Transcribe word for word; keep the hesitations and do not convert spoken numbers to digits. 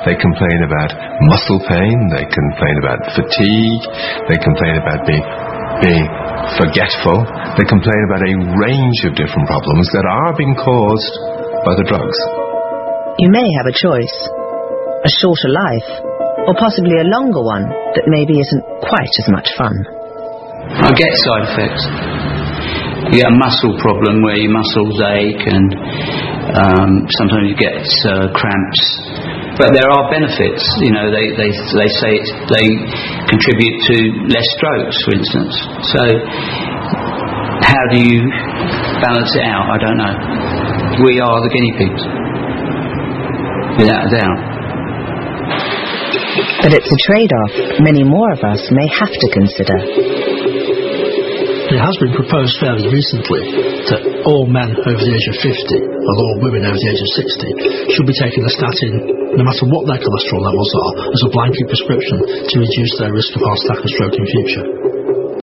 They complain about muscle pain, they complain about fatigue, they complain about being, being forgetful, they complain about a range of different problems that are being caused by the drugs. You may have a choice. A shorter life, or possibly a longer one that maybe isn't quite as much fun. I get side effects. You get a muscle problem where your muscles ache, and um, sometimes you get uh, cramps. But there are benefits. You know, they they they say it's, they contribute to less strokes, for instance. So how do you balance it out? I don't know. We are the guinea pigs, without a doubt. But it's a trade-off many more of us may have to consider. It has been proposed fairly recently that all men over the age of fifty, and all women over the age of sixty, should be taking a statin, no matter what their cholesterol levels are, as a blanket prescription to reduce their risk of heart attack and stroke in future.